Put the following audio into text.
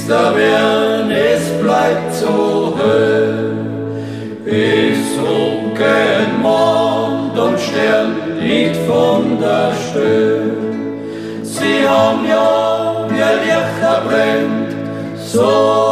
finster werden, es bleibt so hell. Es rucken Mond und Stern nicht von der Stelle. Sie haben ja, ihr Licht brennt, so